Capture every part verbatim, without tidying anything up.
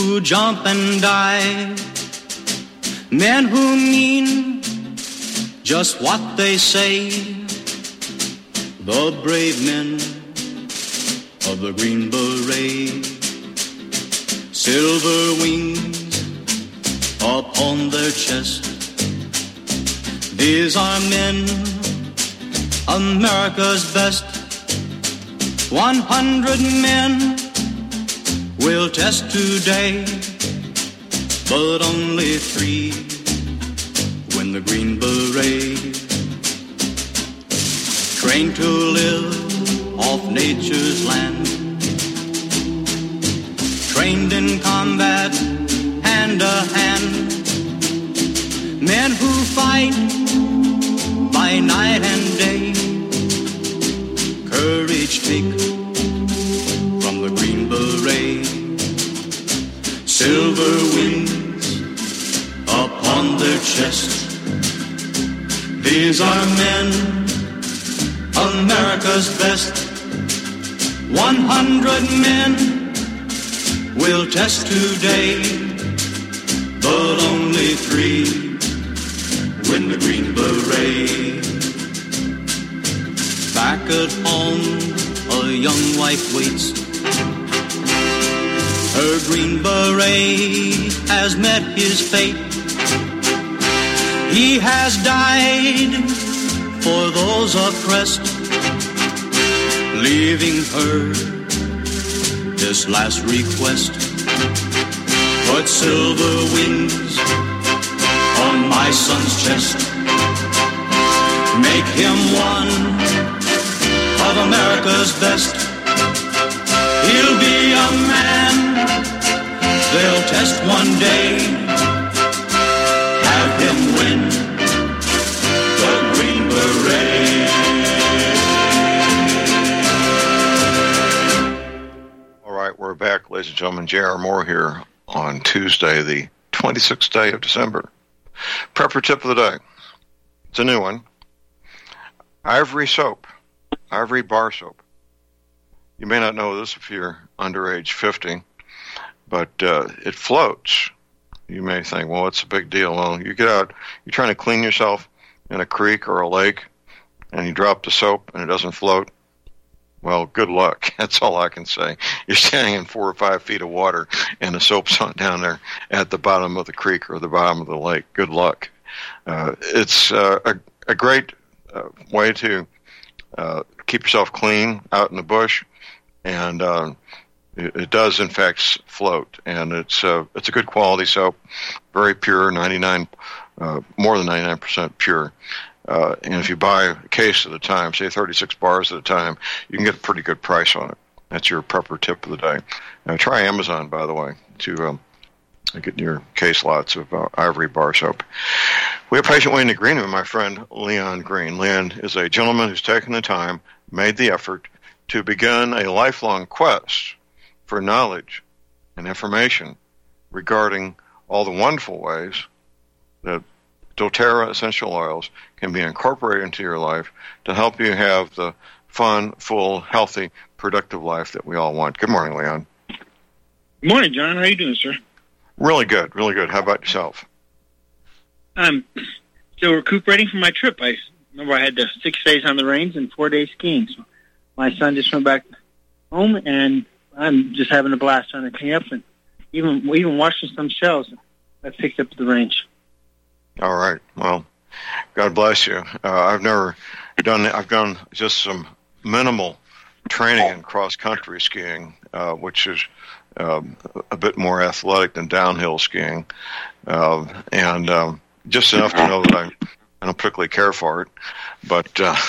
who jump and dive, men who mean just what they say, the brave men of the Green Beret, silver wings upon their chest. These are men, America's best. One hundred men will test today, but only three win the Green Beret. Trained to live off nature's land, trained in combat hand to hand, men who fight by night and day, courage take from the Green Beret, silver wings upon their chest. These are men, America's best. One hundred men will test today, but only three win the Green Beret. Back at home, a young wife waits. Her Green Beret has met his fate. He has died for those oppressed, leaving her this last request. Put silver wings on my son's chest. Make him one of America's best. He'll be a man they'll test one day. Have him win the Green Beret. All right, we're back, ladies and gentlemen. J R. Moore here on Tuesday, the twenty-sixth day of December. Prepper tip of the day. It's a new one. Ivory soap. Ivory bar soap. You may not know this if you're under age fifty, but uh, it floats. You may think, well, what's the big deal? Well, you get out, you're trying to clean yourself in a creek or a lake, and you drop the soap and it doesn't float. Well, good luck. That's all I can say. You're standing in four or five feet of water, and the soap's on down there at the bottom of the creek or the bottom of the lake. Good luck. Uh, it's uh, a, a great uh, way to uh, keep yourself clean out in the bush, and uh, it, it does, in fact, float. And it's uh, it's a good quality soap, very pure, ninety-nine, uh, more than ninety-nine percent pure. Uh, and if you buy a case at a time, say thirty-six bars at a time, you can get a pretty good price on it. That's your prepper tip of the day. Now, try Amazon, by the way, to um, get your case lots of uh, Ivory bar soap. We have patient waiting agreement with my friend Leon Green. Leon is a gentleman who's taken the time, made the effort to begin a lifelong quest for knowledge and information regarding all the wonderful ways that doTERRA essential oils can be incorporated into your life to help you have the fun, full, healthy, productive life that we all want. Good morning, Leon. Good morning, John. How are you doing, sir? Really good, really good. How about yourself? I'm still recuperating from my trip. I remember I had the six days on the range and four days skiing. So my son just went back home, and I'm just having a blast trying to clean up and even even washing some shells I picked up at the range. All right. Well, God bless you. Uh, I've never done. I've done just some minimal training in cross-country skiing, uh, which is um, a bit more athletic than downhill skiing, uh, and um, just enough to know that I, I don't particularly care for it. But uh,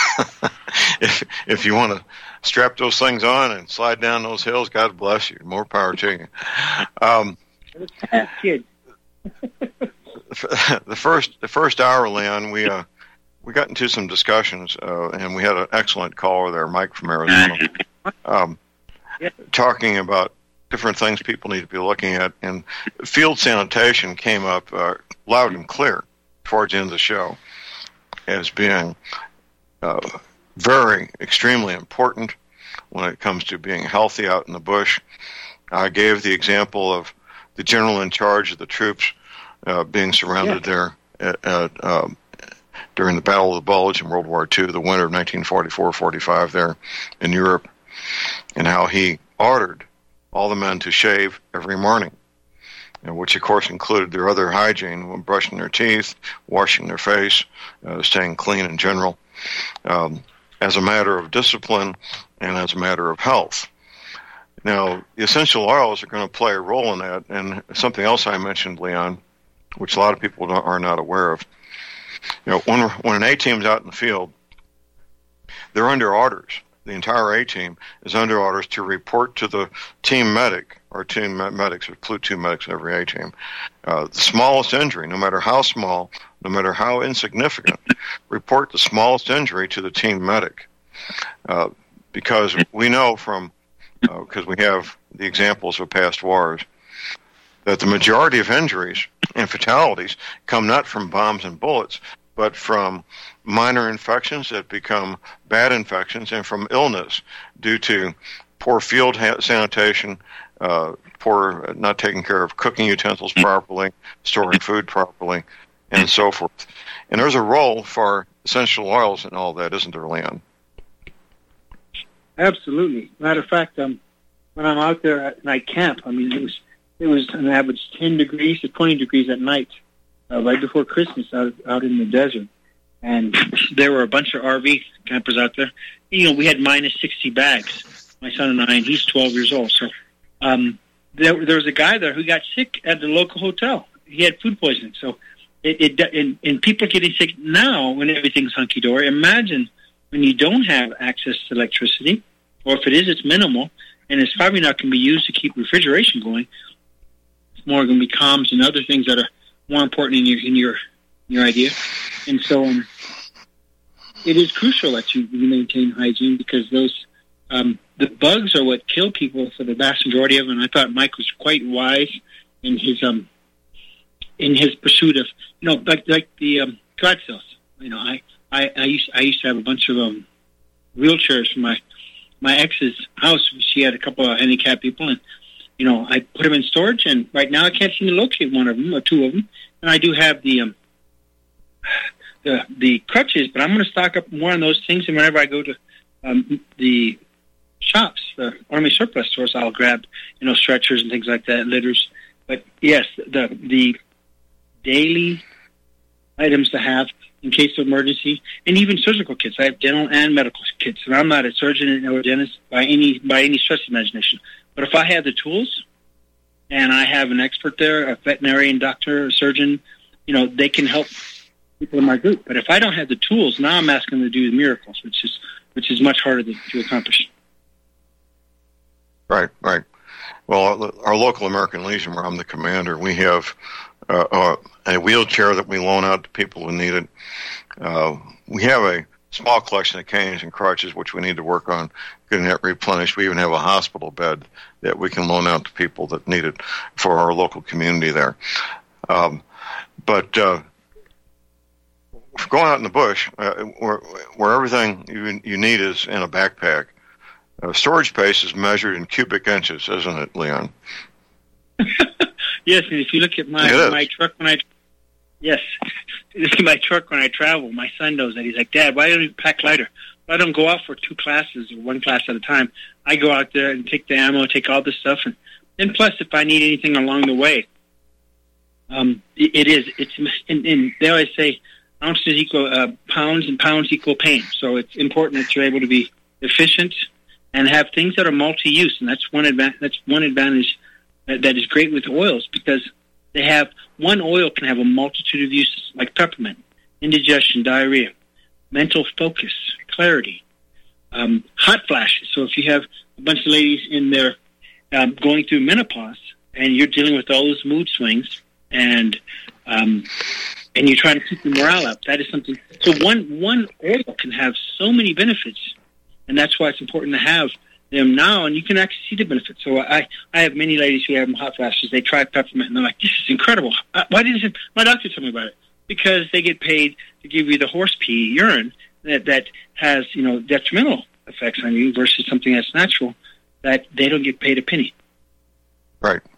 if if you want to strap those things on and slide down those hills, God bless you. More power to you. Um, Kid. the first the first hour, Leon, we uh, we got into some discussions, uh, and we had an excellent caller there, Mike from Arizona, um, talking about different things people need to be looking at, and field sanitation came up uh, loud and clear towards the end of the show as being uh, very, extremely important when it comes to being healthy out in the bush. I gave the example of the general in charge of the troops uh, being surrounded yeah. there at, at, um, during the Battle of the Bulge in World War Two, the winter of nineteen forty-four forty-five there in Europe, and how he ordered all the men to shave every morning, which of course included their other hygiene, brushing their teeth, washing their face, uh, staying clean in general, um, as a matter of discipline and as a matter of health. Now, the essential oils are going to play a role in that, and something else I mentioned, Leon, which a lot of people don't, are not aware of. You know, when, when an A-team's out in the field, they're under orders. The entire A-team is under orders to report to the team medic, or team medics, or platoon medics in every A-team, uh, the smallest injury, no matter how small, no matter how insignificant, report the smallest injury to the team medic. Uh, because we know from, because uh, we have the examples of past wars, that the majority of injuries and fatalities come not from bombs and bullets, but from minor infections that become bad infections and from illness due to poor field ha- sanitation, uh, poor uh, not taking care of cooking utensils properly, storing food properly, and so forth. And there's a role for essential oils in all that, isn't there, Leon? Absolutely. Matter of fact, um, when I'm out there at night camp, I mean, it was it was an average ten degrees to twenty degrees at night, uh, right before Christmas, out out in the desert. And there were a bunch of R V campers out there. You know, we had minus sixty bags, my son and I, and he's twelve years old. So um, there, there was a guy there who got sick at the local hotel. He had food poisoning. So it, it and, and people getting sick now when everything's hunky-dory. Imagine when you don't have access to electricity, or if it is, it's minimal, and it's probably not going to be used to keep refrigeration going. It's more going to be comms and other things that are more important in your in your your idea. And so um, it is crucial that you, you maintain hygiene, because those um, the bugs are what kill people for the vast majority of them. And I thought Mike was quite wise in his um in his pursuit of, you know, like like the um, garage sales. You know, I, I, I used I used to have a bunch of um, wheelchairs for my my ex's house. She had a couple of handicapped people, and you know, I put them in storage. And right now, I can't seem to locate one of them or two of them. And I do have the um, the the crutches, but I'm going to stock up more on those things. And whenever I go to um, the shops, the Army surplus stores, I'll grab, you know, stretchers and things like that, litters. But yes, the the daily items to have in case of emergency, and even surgical kits. I have dental and medical kits, and I'm not a surgeon or a dentist by any by any stretch of imagination. But if I have the tools, and I have an expert there, a veterinarian doctor, a surgeon, you know, they can help people in my group. But if I don't have the tools, now I'm asking them to do the miracles, which is which is much harder to, to accomplish. Right, right. Well, our local American Legion, where I'm the commander, we have uh, uh, a wheelchair that we loan out to people who need it. Uh, we have a small collection of canes and crutches, which we need to work on getting that replenished. We even have a hospital bed that we can loan out to people that need it for our local community there. Um, but uh, going out in the bush, uh, where, where everything you, you need is in a backpack, Uh, storage space is measured in cubic inches, isn't it, Leon? Yes, and if you look at my my truck when I yes, look at my truck when I travel, my son knows that. He's like, Dad, why don't you pack lighter? I don't go out for two classes or one class at a time. I go out there and take the ammo, take all this stuff, and then plus if I need anything along the way, um, it, it is it's and, and they always say ounces equal uh, pounds and pounds equal pain. So it's important that you're able to be efficient and have things that are multi-use, and that's one advantage. That's one advantage that, that is great with oils, because they have one oil can have a multitude of uses, like peppermint, indigestion, diarrhea, mental focus, clarity, um, hot flashes. So if you have a bunch of ladies in there um, going through menopause, and you're dealing with all those mood swings, and um, and you're trying to keep your morale up, that is something. So one one oil can have so many benefits. And that's why it's important to have them now, and you can actually see the benefits. So I, I have many ladies who have hot flashes. They try peppermint, and they're like, this is incredible. Why didn't my doctor tell me about it? Because they get paid to give you the horse pee urine that, that has, you know, detrimental effects on you versus something that's natural that they don't get paid a penny. Right, right.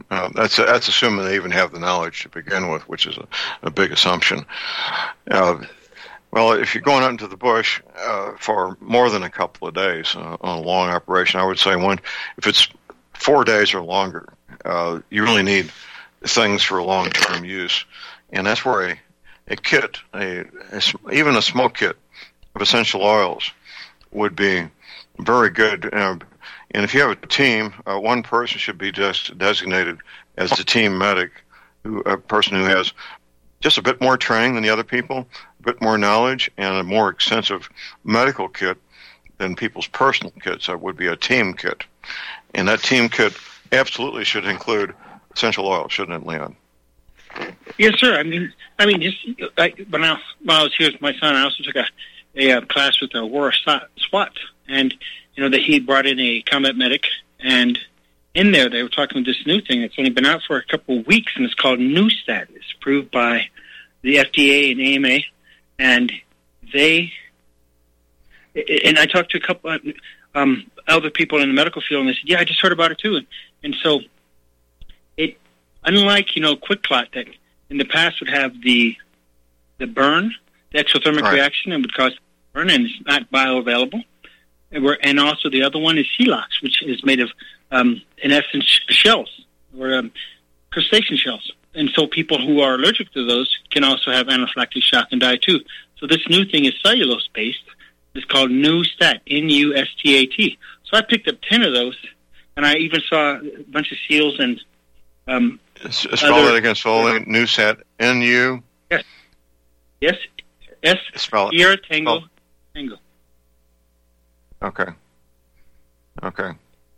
Uh, that's that's assuming they even have the knowledge to begin with, which is a, a big assumption. Uh, well, if you're going out into the bush uh, for more than a couple of days uh, on a long operation, I would say one, if it's four days or longer, uh, you really need things for long-term use, and that's where a, a kit, a, a even a smoke kit of essential oils would be very good. Uh, and if you have a team, uh, one person should be just designated as the team medic, who a person who has just a bit more training than the other people, a bit more knowledge, and a more extensive medical kit than people's personal kits. That would be a team kit. And that team kit absolutely should include essential oil, shouldn't it, Leon? Yes, sir. I mean, I mean, just I, when, I, when I was here with my son, I also took a, a, a class with the War SWAT, and you know that he brought in a combat medic, and in there they were talking about this new thing that's only been out for a couple of weeks, and it's called Newstat. It's approved by the F D A and A M A, and they. And I talked to a couple of um, other people in the medical field, and they said, "Yeah, I just heard about it too." And, and so, it unlike you know QuikClot that in the past would have the the burn, the exothermic right. reaction, and would cause burn, and it's not bioavailable. And, we're, and also the other one is Celox, which is made of um, in essence shells or um, crustacean shells. And so people who are allergic to those can also have anaphylactic shock and die too. So this new thing is cellulose based. It's called Newstat, N U S T A T. So I picked up ten of those, and I even saw a bunch of seals and um, spell other, that again slowly. Newstat, N U. Yes. Yes. S. Spell it. Sierra Tango. Spell. Tango. Okay. Okay.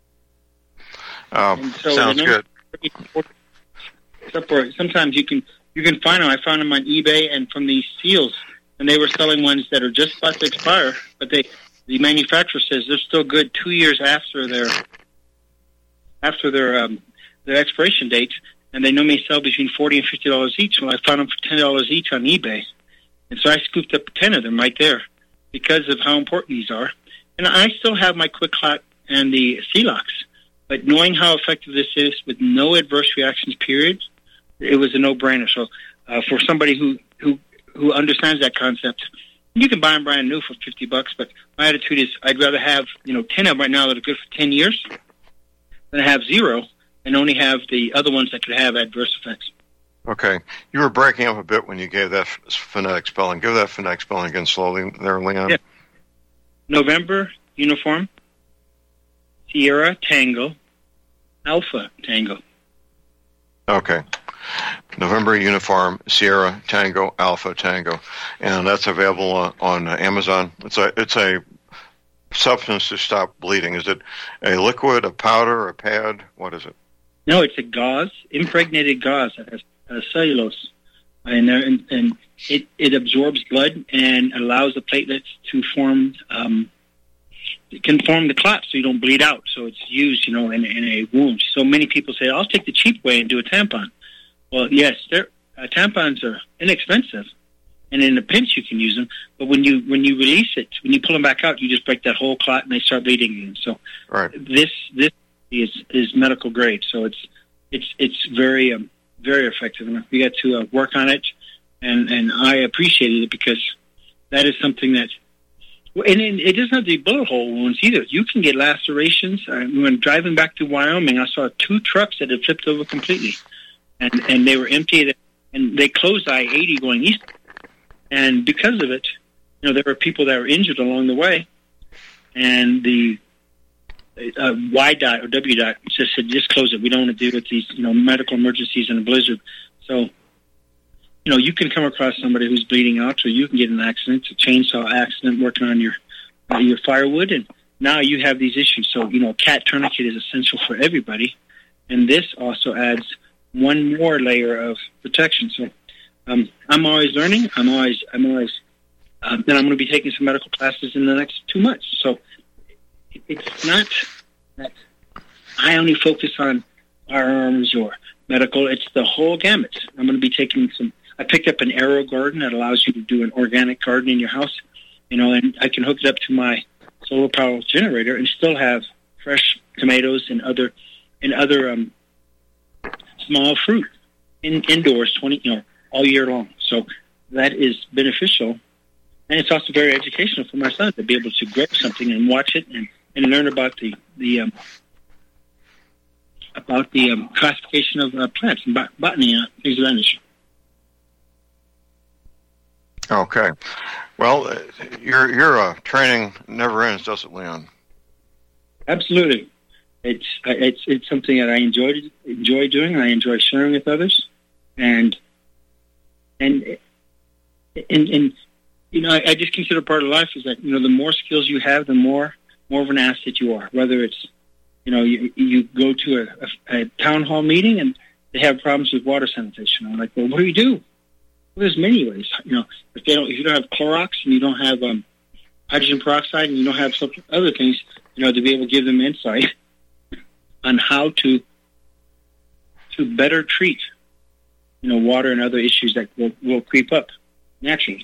Um, so sounds good. Sometimes you can you can find them. I found them on eBay and from these seals, and they were selling ones that are just about to expire, but they the manufacturer says they're still good two years after their after their um, their expiration date, and they normally sell between forty and fifty dollars each. Well, I found them for ten dollars each on eBay, and so I scooped up ten of them right there because of how important these are. And I still have my QuikClot and the Celox, but knowing how effective this is with no adverse reactions, period, it was a no-brainer. So uh, for somebody who, who who understands that concept, you can buy them brand new for fifty bucks. But my attitude is, I'd rather have you know ten of them right now that are good for ten years than have zero and only have the other ones that could have adverse effects. Okay, you were breaking up a bit when you gave that phonetic spelling. Give that phonetic spelling again slowly, there, Leon. Yeah. November uniform, Sierra Tango, Alpha Tango. Okay. November uniform, Sierra Tango, Alpha Tango, and that's available on, on Amazon. It's a it's a substance to stop bleeding. Is it a liquid, a powder, a pad? What is it? No, it's a gauze, impregnated gauze that has uh, cellulose, and, there, and and it it absorbs blood and allows the platelets to form. Um, it can form the clot so you don't bleed out. So it's used, you know, in, in a wound. So many people say, "I'll take the cheap way and do a tampon." Well, yes, uh, tampons are inexpensive, and in a pinch you can use them. But when you when you release it, when you pull them back out, you just break that whole clot and they start bleeding again. So right. this this is is medical grade. So it's it's it's very um, very effective, and we got to uh, work on it, and and I appreciated it because that is something that. And it doesn't have to be bullet hole wounds either. You can get lacerations. I, when driving back to Wyoming, I saw two trucks that had flipped over completely. And and they were empty, and they closed I eighty going east. And because of it, you know, there were people that were injured along the way. And the uh, Y dot or W dot just said, just close it. We don't want to deal with these, you know, medical emergencies in a blizzard. So, you know, you can come across somebody who's bleeding out, or you can get an accident, a chainsaw accident, working on your uh, your firewood, and now you have these issues. So, you know, a cat tourniquet is essential for everybody, and this also adds one more layer of protection. So um, I'm always learning. I'm always, I'm always, um, and I'm going to be taking some medical classes in the next two months. So it's not that I only focus on firearms or medical. It's the whole gamut. I'm going to be taking some, I picked up an Aero Garden that allows you to do an organic garden in your house, you know, and I can hook it up to my solar power generator and still have fresh tomatoes and other, and other, um, small fruit in, indoors, twenty you know, all year long. So that is beneficial, and it's also very educational for my son to be able to grow something and watch it and, and learn about the the um, about the um, classification of uh, plants and bot- botany and things of that nature. Okay. Well, uh, your your uh, training never ends, does it, Leon? Absolutely. It's uh, it's it's something that I enjoy enjoy doing. And I enjoy sharing with others, and and and, and you know, I, I just consider part of life is that, you know, the more skills you have, the more more of an asset you are. Whether it's, you know, you you go to a, a, a town hall meeting and they have problems with water sanitation. I'm like, well, what do you do? Well, there's many ways. You know, if they don't, if you don't have Clorox and you don't have um, hydrogen peroxide and you don't have some other things, you know, to be able to give them insight on how to to better treat, you know, water and other issues that will, will creep up naturally.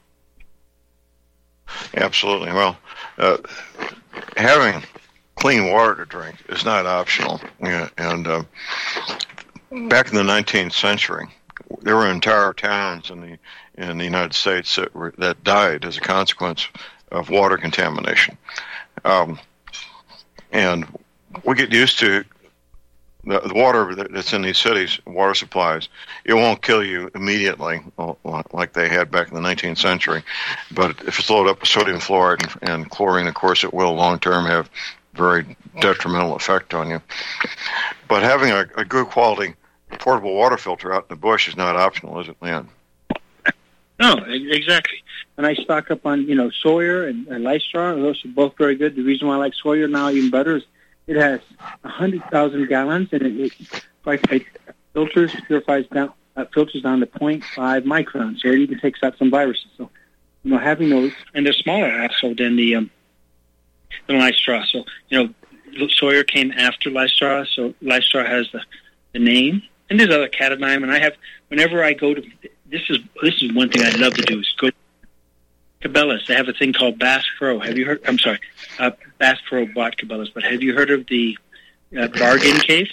Absolutely. Well, uh, having clean water to drink is not optional. Yeah, and uh, back in the nineteenth century, there were entire towns in the in the United States that were that died as a consequence of water contamination. Um, and we get used to the, the water that's in these cities, water supplies. It won't kill you immediately like they had back in the nineteenth century. But if it's loaded up with sodium fluoride and, and chlorine, of course, it will long-term have very detrimental effect on you. But having a, a good quality portable water filter out in the bush is not optional, is it, Leon? No, exactly. And I stock up on, you know, Sawyer and, and Lystra. Those are both very good. The reason why I like Sawyer now even better is it has one hundred thousand gallons, and it, it, like, it filters, purifies down, uh, filters down to zero point five microns, so it even takes out some viruses. So, you know, having those, and they're smaller also than the um, than Lystra. So, you know, Sawyer came after Lystra, so Lystra has the, the name. And there's other Catadime, and I have, whenever I go to, this is this is one thing I love to do, is go to Cabela's. They have a thing called Bass Pro. Have you heard, I'm sorry, uh, Bass Pro bought Cabela's, but have you heard of the uh, bargain case?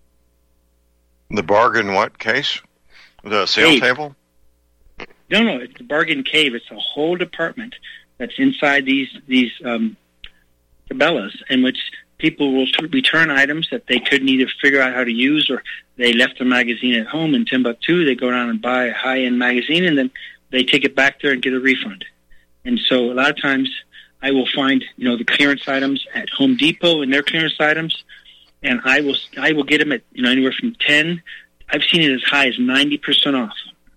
The bargain what case? The sale Cave. table? No, no, it's the bargain cave. It's a whole department that's inside these, these um, Cabela's, in which people will t- return items that they couldn't either figure out how to use, or they left a magazine at home in Timbuktu. They go down and buy a high-end magazine, and then they take it back there and get a refund. And so a lot of times I will find, you know, the clearance items at Home Depot and their clearance items, and I will I will get them at, you know, anywhere from ten. I've seen it as high as ninety percent off.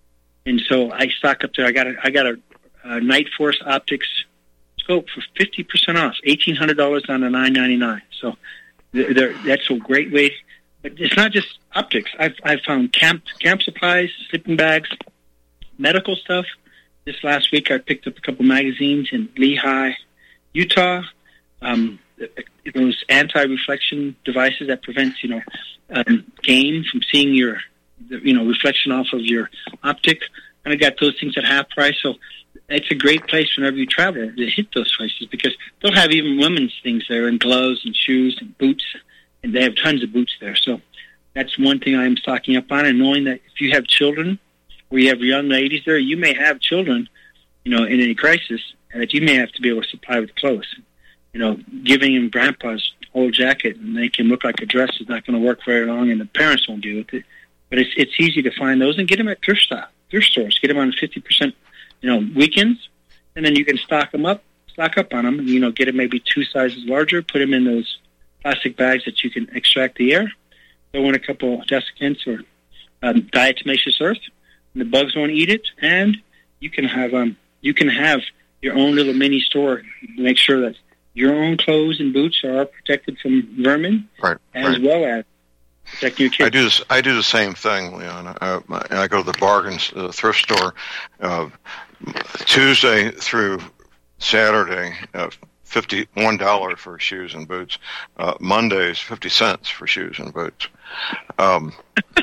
And so I stock up there. I got a, I got a, a Night Force Optics scope for fifty percent off, eighteen hundred dollars on a nine ninety-nine. So they're, that's a great way. But it's not just optics. I've I've found camp camp supplies, sleeping bags, medical stuff. This last week I picked up a couple magazines in Lehigh, Utah. Um, those anti-reflection devices that prevent, you know, um, game from seeing your, you know, reflection off of your optic. And I got those things at half price. So it's a great place whenever you travel to hit those places, because they'll have even women's things there, and gloves and shoes and boots, and they have tons of boots there. So that's one thing I'm stocking up on, and knowing that if you have children or you have young ladies there, you may have children, you know, in any crisis, that you may have to be able to supply with clothes. You know, giving him grandpa's old jacket and make him look like a dress is not going to work very long, and the parents won't deal with it. But it's it's easy to find those and get them at thrift stop, thrift stores. Get them on fifty percent, you know, weekends, and then you can stock them up, stock up on them, and, you know, get them maybe two sizes larger, put them in those plastic bags that you can extract the air, throw in a couple of desiccants or um, diatomaceous earth, and the bugs won't eat it, and you can have um you can have your own little mini store. Make sure that your own clothes and boots are protected from vermin, right, as right. well as protecting your kids. I do this, I do the same thing, Leon. I, I go to the bargains uh, thrift store uh, Tuesday through Saturday, uh, fifty-one dollars for shoes and boots. Uh, Mondays, fifty cents for shoes and boots. Um,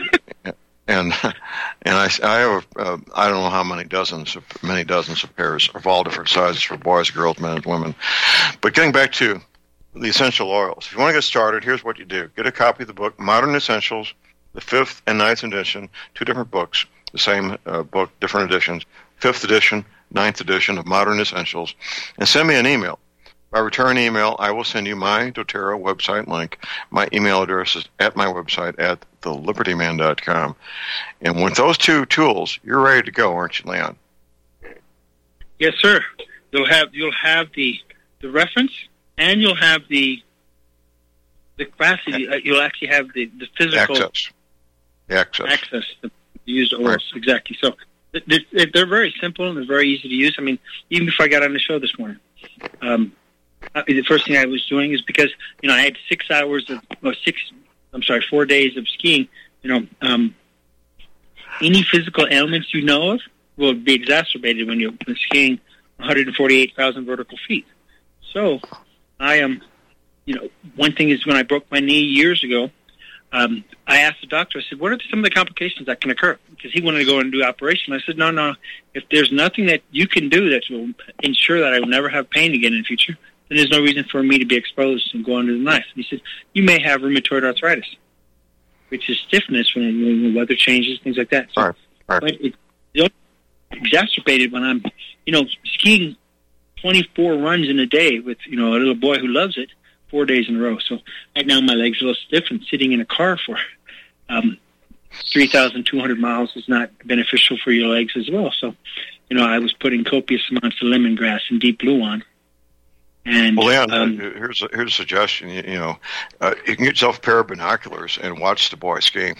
and and I, I have uh, I don't know how many dozens of many dozens of pairs of all different sizes for boys, girls, men, and women. But getting back to the essential oils, if you want to get started, here's what you do: get a copy of the book Modern Essentials: the fifth and ninth edition, two different books, the same uh, book, different editions, fifth edition, ninth edition of Modern Essentials, and send me an email. By return email, I will send you my doTERRA website link. My email address is at my website at the liberty man dot com. And with those two tools, you're ready to go, aren't you, Leon? Yes, sir. You'll have you'll have the the reference, and you'll have the the capacity. Uh, you'll actually have the, the physical access. The access. Access to use the oils, right. Exactly. So they're, they're very simple and they're very easy to use. I mean, even before I got on the show this morning, um, the first thing I was doing is because you know I had six hours of or six. I'm sorry, four days of skiing. You know, um, any physical ailments you know of will be exacerbated when you're skiing one hundred forty-eight thousand vertical feet. So, I am, um, you know, one thing is when I broke my knee years ago, um, I asked the doctor, I said, what are some of the complications that can occur? Because he wanted to go and do operation. I said, no, no, if there's nothing that you can do that will ensure that I will never have pain again in the future, then there's no reason for me to be exposed and go under the knife. And he said, you may have rheumatoid arthritis, which is stiffness when, when the weather changes, things like that. So, right, right. But it's exacerbated when I'm, you know, skiing twenty-four runs in a day with, you know, a little boy who loves it four days in a row. So right now my legs are a little stiff, and sitting in a car for um, three thousand two hundred miles is not beneficial for your legs as well. So, you know, I was putting copious amounts of lemongrass and deep blue on. And, well, Leon, um, here's, a, here's a suggestion. You, you know, uh, you can get yourself a pair of binoculars and watch the boy skiing.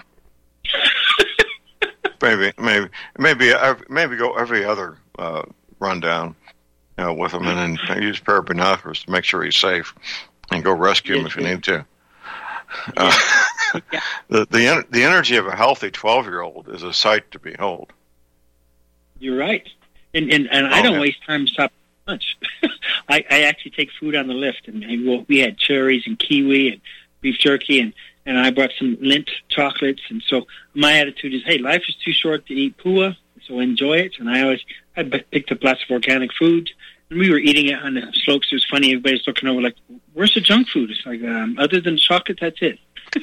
maybe, maybe, maybe, maybe go every other uh, rundown. You know, with him, and then use a pair of binoculars to make sure he's safe, and go rescue him yes, if you yes. need to. Uh, yeah. the the en- the energy of a healthy twelve-year-old is a sight to behold. You're right, and and, and oh, I don't yeah. waste time stopping lunch. I, I actually take food on the lift, and, and well, we had cherries and kiwi and beef jerky, and, and I brought some Lindt chocolates, and so my attitude is, hey, life is too short to eat pua, so enjoy it. And I always I picked up lots of organic food. And we were eating it on the slopes. It was funny. Everybody's looking over like, where's the junk food? It's like, um, other than the chocolate, that's it.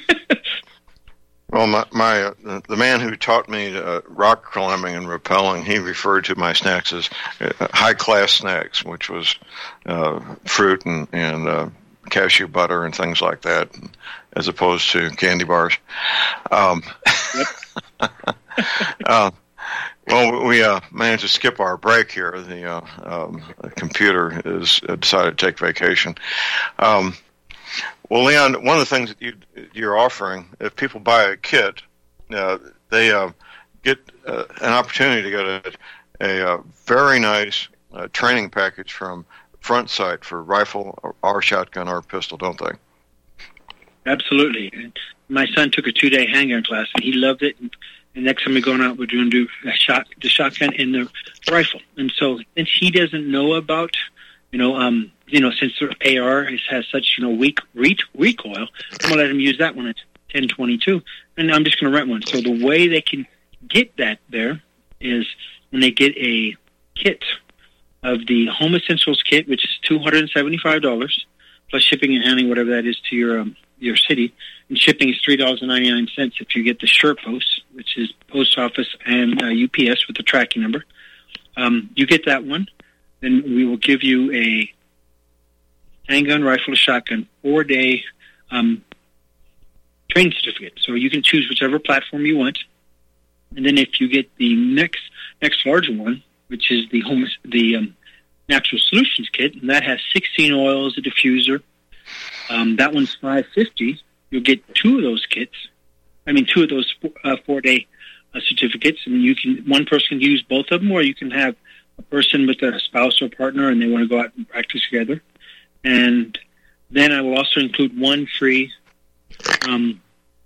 Well, my, my uh, the man who taught me uh, rock climbing and rappelling, he referred to my snacks as uh, high-class snacks, which was uh, fruit and, and uh, cashew butter and things like that, as opposed to candy bars. Um, Yep. uh, Well, we uh, managed to skip our break here. The, uh, um, the computer has decided to take vacation. Um, well, Leon, one of the things that you, you're offering, if people buy a kit, uh, they uh, get uh, an opportunity to get a, a, a very nice uh, training package from Front Sight for rifle or, or shotgun or pistol, don't they? Absolutely. My son took a two-day handgun class, and he loved it. And And next time we're going out, we're going to do a shot, the shotgun and the rifle. And so, since he doesn't know about, you know, um, you know, since the A R has, has such, you know, weak re- recoil, I'm going to let him use that one at ten twenty-two, and I'm just going to rent one. So the way they can get that there is when they get a kit of the Home Essentials kit, which is two hundred seventy-five dollars plus shipping and handling, whatever that is, to your um, your city. And shipping is three dollars and ninety-nine cents if you get the SurePost, which is Post Office and uh, U P S with the tracking number. Um, you get that one, then we will give you a handgun, rifle, or shotgun four-day um, training certificate. So you can choose whichever platform you want. And then if you get the next next larger one, which is the home the um, Natural Solutions kit, and that has sixteen oils, a diffuser. Um, that one's five hundred fifty dollars. You'll get two of those kits. I mean, two of those uh, four-day uh, certificates, and you can one person can use both of them, or you can have a person with a spouse or partner, and they want to go out and practice together. And then I will also include one free um,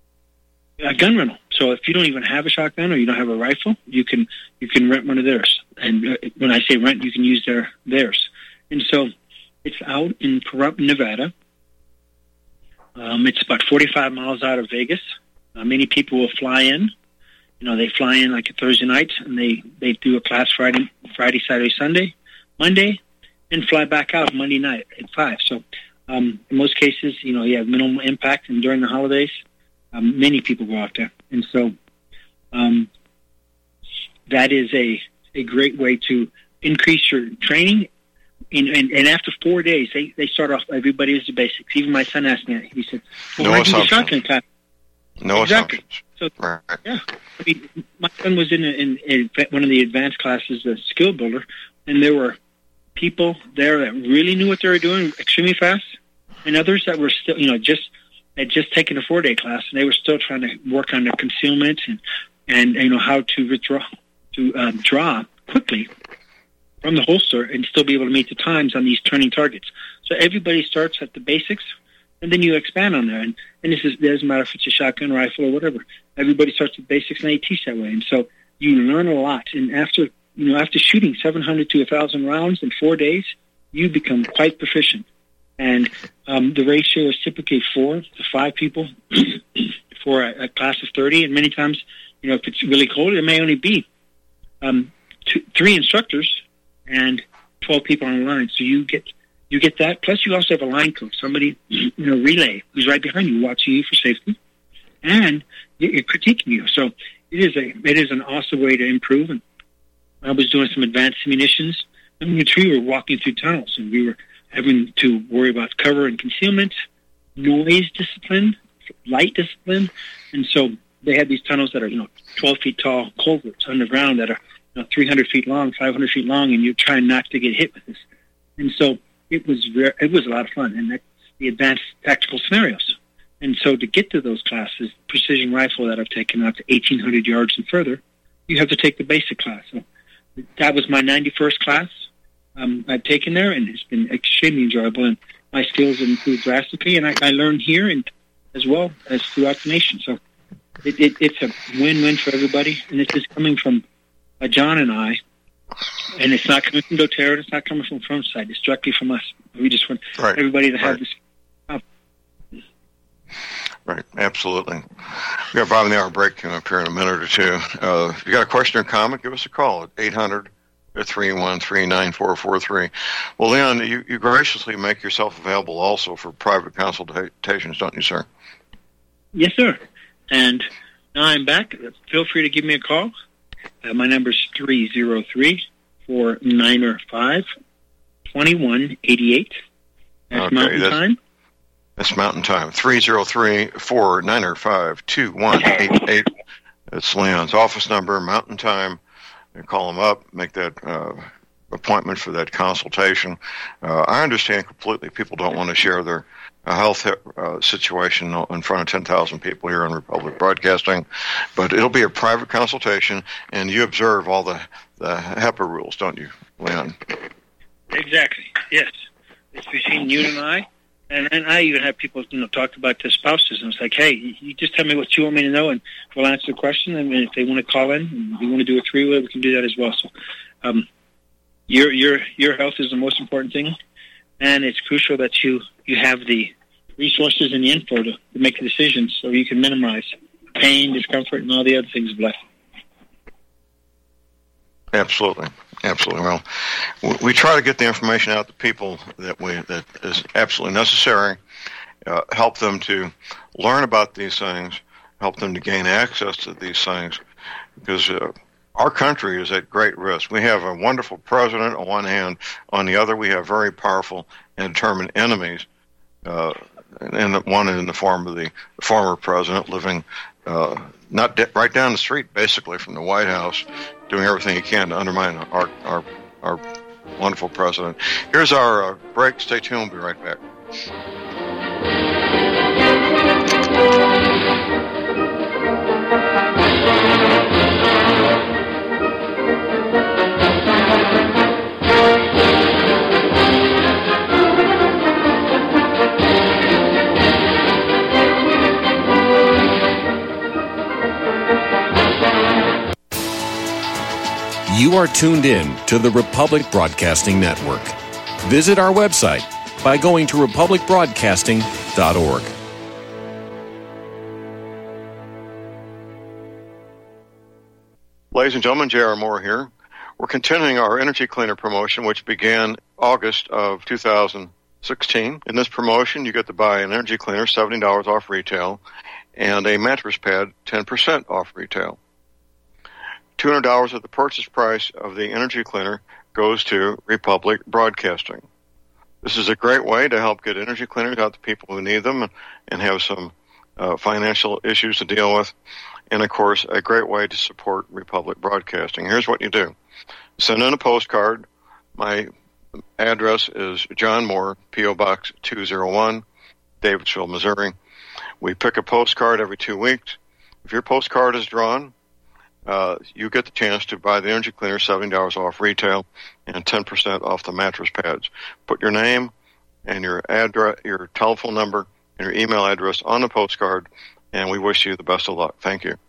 a gun rental. So if you don't even have a shotgun or you don't have a rifle, you can you can rent one of theirs. And uh, when I say rent, you can use their theirs. And so it's out in Pahrump, Nevada. Um, it's about forty-five miles out of Vegas. Uh, many people will fly in. You know, they fly in like a Thursday night, and they, they do a class Friday, Friday, Saturday, Sunday, Monday, and fly back out Monday night at five. So um, in most cases, you know, you have minimal impact, and during the holidays, Um, many people go out there. And so um, that is a, a great way to increase your training. And, and, and after four days, they, they start off, everybody is the basics. Even my son asked me, he said, well, no why do the assumptions. shotgun class? No Exactly. assumptions. So, Right. yeah. I mean, my son was in, a, in, in one of the advanced classes, the skill builder, and there were people there that really knew what they were doing extremely fast, and others that were still, you know, just had just taken a four-day class, and they were still trying to work on their concealment and, and you know, how to withdraw, to um, draw quickly from the holster and still be able to meet the times on these turning targets. So everybody starts at the basics, and then you expand on there. And, and this is, it doesn't matter if it's a shotgun, rifle, or whatever. Everybody starts at basics, and they teach that way. And so you learn a lot. And after, you know, after shooting seven hundred to one thousand rounds in four days, you become quite proficient. And um, the ratio is typically four to five people for a, a class of thirty. And many times, you know, if it's really cold, it may only be um, two, three instructors and twelve people on the line. So you get you get that. Plus, you also have a line coach, somebody, you know, relay, who's right behind you, watching you for safety, and you're critiquing you. So it is a it is an awesome way to improve. And I was doing some advanced munitions. I mean, we were walking through tunnels, and we were having to worry about cover and concealment, noise discipline, light discipline, and so they had these tunnels that are, you know, twelve feet tall, culverts underground that are, you know, three hundred feet long, five hundred feet long, and you're trying not to get hit with this. And so it was very, it was a lot of fun, and that's the advanced tactical scenarios. And so to get to those classes, precision rifle that I've taken out to eighteen hundred yards and further, you have to take the basic class. So that was my ninety-first class um, I've taken there, and it's been extremely enjoyable, and my skills have improved drastically, and I, I learned here and as well as throughout the nation. So it, it, it's a win-win for everybody, and this is coming from uh, John and I, and it's not coming from doTERRA, it's not coming from Frontside, it's directly from us. We just want Right. everybody to have Right. this. Oh. Right, absolutely. We got bottom of the hour break coming up here in a minute or two. Uh, if you got a question or comment, give us a call at eight hundred, three one three, nine four four three. Well, Leon, you, you graciously make yourself available also for private consultations, don't you, sir? Yes, sir. And now I'm back. Feel free to give me a call. Uh, my number is three oh three, four nine five, two one eight eight. That's Okay, Mountain that's- Time. That's Mountain Time, three oh three, four nine five, two one eight eight. It's Leon's office number, Mountain Time. You call him up, make that uh, appointment for that consultation. Uh, I understand completely people don't want to share their uh, health uh, situation in front of ten thousand people here on Republic Broadcasting, but it'll be a private consultation, and you observe all the, the HEPA rules, don't you, Leon? Exactly. Yes. It's between you and I. And, and I even have people, you know, talk about their spouses, and it's like, hey, you just tell me what you want me to know, and we'll answer the question. And if they want to call in, and we want to do a three-way, we can do that as well. So, um, your your your health is the most important thing, and it's crucial that you you have the resources and the info to, to make decisions, so you can minimize pain, discomfort, and all the other things of life. Absolutely, absolutely. Well, w- we try to get the information out to people that we that is absolutely necessary. Uh, help them to learn about these things. Help them to gain access to these things, because uh, our country is at great risk. We have a wonderful president on one hand. On the other, we have very powerful and determined enemies. Uh, and one in the form of the former president living uh, not de- right down the street, basically, from the White House, doing everything he can to undermine our our, our wonderful president. Here's our uh, break. Stay tuned. We'll be right back. You are tuned in to the Republic Broadcasting Network. Visit our website by going to republic broadcasting dot org. Ladies and gentlemen, J R. Moore here. We're continuing our Energy Cleaner promotion, which began August of two thousand sixteen. In this promotion, you get to buy an energy cleaner, seventy dollars off retail, and a mattress pad, ten percent off retail. two hundred dollars of the purchase price of the energy cleaner goes to Republic Broadcasting. This is a great way to help get energy cleaners out to people who need them and have some uh, financial issues to deal with. And, of course, a great way to support Republic Broadcasting. Here's what you do. Send in a postcard. My address is John Moore, P O. Box two oh one, Davidsville, Missouri. We pick a postcard every two weeks. If your postcard is drawn, uh, you get the chance to buy the energy cleaner, seventy dollars off retail, and ten percent off the mattress pads. Put your name and your address, your telephone number, and your email address on the postcard, and we wish you the best of luck. Thank you.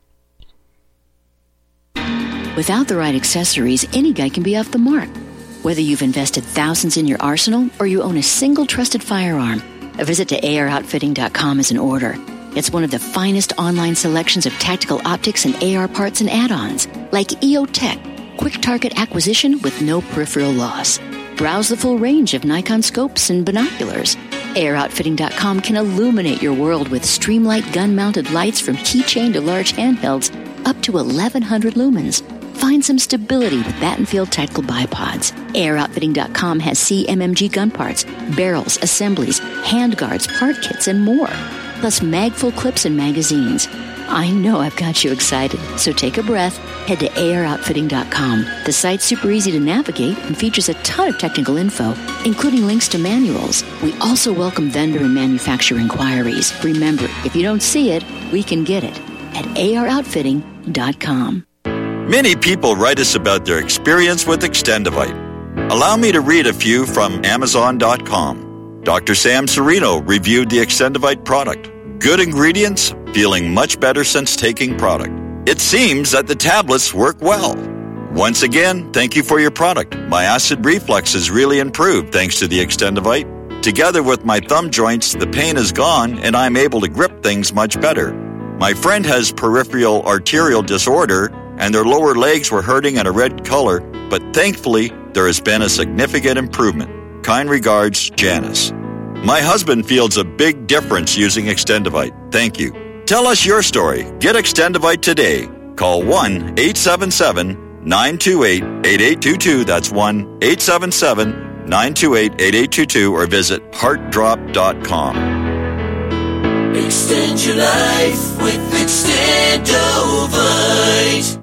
Without the right accessories, any guy can be off the mark. Whether you've invested thousands in your arsenal or you own a single trusted firearm, a visit to A R outfitting dot com is in order. It's one of the finest online selections of tactical optics and A R parts and add-ons, like E O Tech, quick target acquisition with no peripheral loss. Browse the full range of Nikon scopes and binoculars. A R outfitting dot com can illuminate your world with Streamlight gun-mounted lights from keychain to large handhelds up to eleven hundred lumens. Find some stability with Battenfield Tactical Bipods. A R outfitting dot com has C M M G gun parts, barrels, assemblies, handguards, part kits, and more. Plus magful clips and magazines. I know I've got you excited, so take a breath. Head to A R outfitting dot com. The site's super easy to navigate and features a ton of technical info, including links to manuals. We also welcome vendor and manufacturer inquiries. Remember, if you don't see it, we can get it at A R outfitting dot com. Many people write us about their experience with Extendivite. Allow me to read a few from Amazon dot com. Doctor Sam Serino reviewed the Extendivite product. Good ingredients, feeling much better since taking product. It seems that the tablets work well. Once again, thank you for your product. My acid reflux has really improved thanks to the Extendivite. Together with my thumb joints, the pain is gone and I'm able to grip things much better. My friend has peripheral arterial disorder and their lower legs were hurting in a red color, but thankfully there has been a significant improvement. Kind regards, Janice. My husband feels a big difference using Extendivite. Thank you. Tell us your story. Get Extendivite today. Call one eight seven seven, nine two eight, eight eight two two. That's one eight seven seven, nine two eight, eight eight two two or visit heart drop dot com. Extend your life with Extendivite.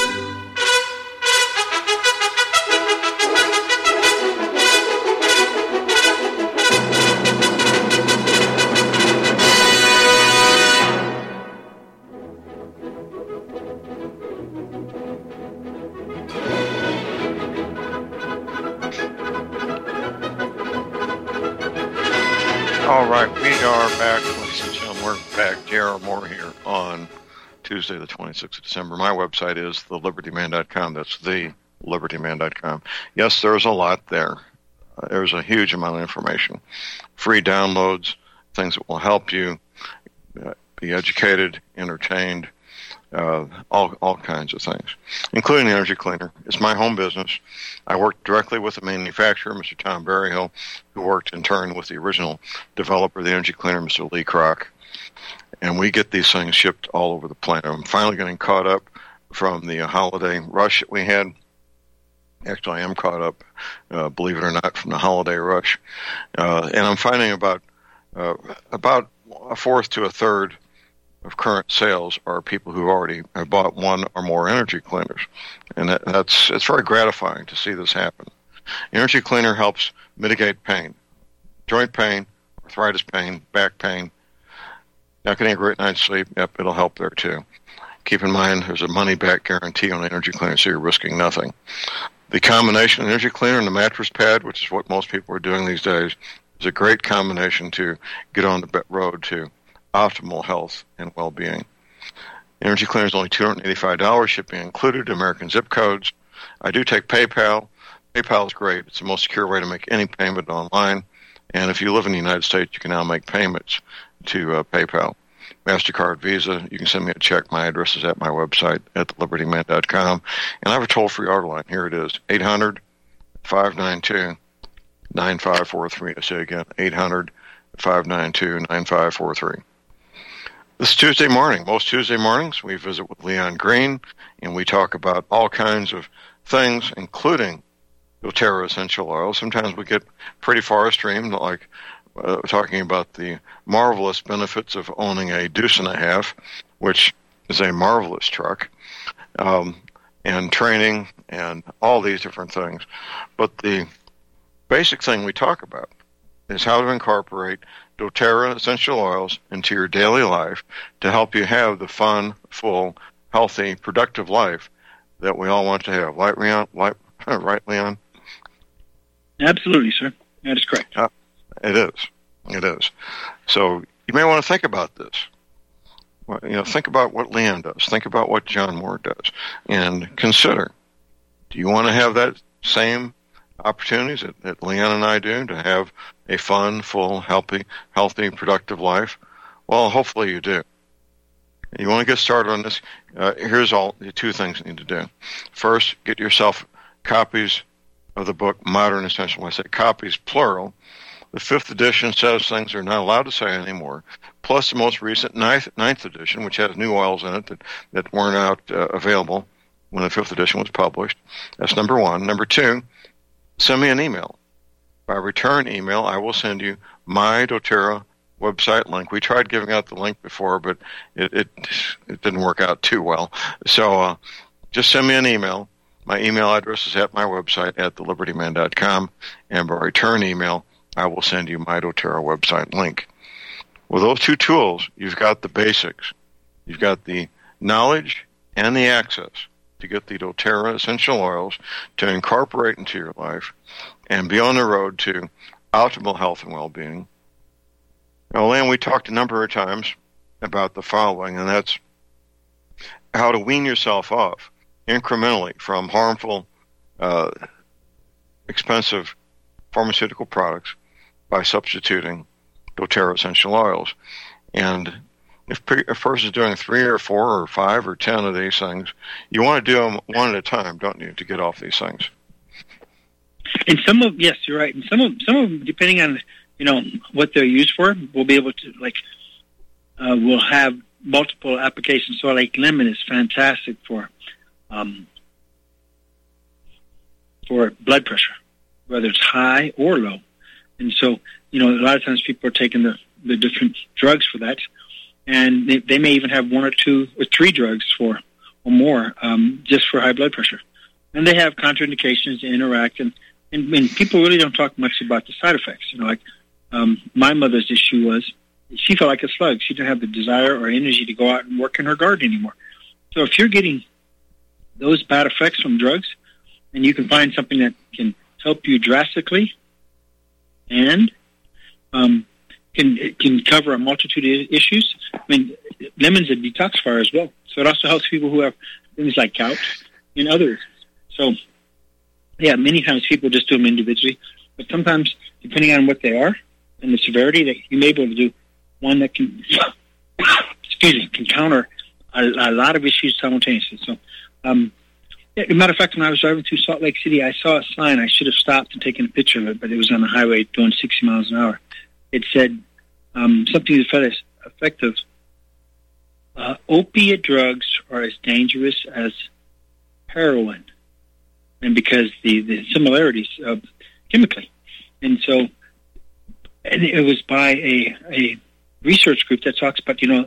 All right, we are back, ladies and gentlemen. We're back. J R Moore here on Tuesday, the twenty-sixth of December. My website is the liberty man dot com. That's the liberty man dot com. Yes, there's a lot there. Uh, there's a huge amount of information. Free downloads, things that will help you uh, be educated, entertained, uh, all all kinds of things, including the energy cleaner. It's my home business. I work directly with the manufacturer, Mister Tom Berryhill, who worked in turn with the original developer of the energy cleaner, Mister Lee Kroc. And we get these things shipped all over the planet. I'm finally getting caught up from the holiday rush that we had. Actually, I am caught up, uh, believe it or not, from the holiday rush. Uh, and I'm finding about uh, about a fourth to a third of current sales are people who already have bought one or more energy cleaners. And that, that's it's very gratifying to see this happen. Energy cleaner helps mitigate pain, joint pain, arthritis pain, back pain. Not getting a great night's sleep, yep, it'll help there too. Keep in mind there's a money-back guarantee on the energy cleaner, so you're risking nothing. The combination of energy cleaner and the mattress pad, which is what most people are doing these days, is a great combination to get on the road to optimal health and well-being. Energy cleaner is only two hundred eighty-five dollars, shipping included, American zip codes. I do take PayPal. PayPal is great. It's the most secure way to make any payment online. And if you live in the United States, you can now make payments to uh, PayPal. MasterCard, Visa, you can send me a check. My address is at my website at the liberty man dot com. And I have a toll-free order line. Here it is, eight hundred, five nine two, nine five four three. I say again, eight hundred, five nine two, nine five four three. This is Tuesday morning. Most Tuesday mornings, we visit with Leon Green, and we talk about all kinds of things, including doTERRA essential oil. Sometimes we get pretty far stream, like uh, talking about the marvelous benefits of owning a Deuce and a Half, which is a marvelous truck, um, and training and all these different things. But the basic thing we talk about is how to incorporate doTERRA essential oils into your daily life to help you have the fun, full, healthy, productive life that we all want to have. Right, Leon? Right, Leon? Absolutely, sir. That is correct. Uh, it is. It is. So you may want to think about this. Well, you know, think about what Leon does. Think about what John Moore does, and consider: do you want to have that same opportunities that, that Leon and I do to have a fun, full, healthy, healthy, productive life? Well, hopefully you do. You want to get started on this? Uh, here's all the two things you need to do. First, get yourself copies of the book Modern Essential. When I say copies, plural. The fifth edition says things they're not allowed to say anymore, plus the most recent ninth, ninth edition, which has new oils in it that, that weren't out uh, available when the fifth edition was published. That's number one. Number two, send me an email. By return email, I will send you my doTERRA website link. We tried giving out the link before, but it it, it didn't work out too well. So uh, just send me an email. My email address is at my website at the liberty man dot com, and by return email, I will send you my doTERRA website link. With those two tools, you've got the basics. You've got the knowledge and the access to get the doTERRA essential oils to incorporate into your life and be on the road to optimal health and well-being. Now, Lan, we talked a number of times about the following, and that's how to wean yourself off incrementally from harmful, uh, expensive pharmaceutical products by substituting doTERRA essential oils. And if a person is doing three or four or five or ten of these things, you want to do them one at a time, don't you, to get off these things? And some of, yes, you're right. And some of, some of them, depending on, you know, what they're used for, we'll be able to, like, uh, we'll have multiple applications. So, like, lemon is fantastic for, um, for blood pressure, whether it's high or low. And so, you know, a lot of times people are taking the, the different drugs for that, and they, they may even have one or two or three drugs for, or more, um, just for high blood pressure. And they have contraindications to interact, and, and, and people really don't talk much about the side effects. You know, like um, my mother's issue was she felt like a slug. She didn't have the desire or energy to go out and work in her garden anymore. So if you're getting those bad effects from drugs, and you can find something that can help you drastically and um, can can cover a multitude of issues. I mean, lemon's a detoxifier as well, so it also helps people who have things like gout and others. So, yeah, many times people just do them individually, but sometimes, depending on what they are and the severity, that you may be able to do one that can, excuse me, can counter a, a lot of issues simultaneously. So, um, yeah, as a matter of fact, when I was driving through Salt Lake City, I saw a sign. I should have stopped and taken a picture of it, but it was on the highway doing sixty miles an hour. It said um, something to the effect of, uh, opiate drugs are as dangerous as heroin, and because the, the similarities uh, chemically. And so, and it was by a, a research group that talks about, you know,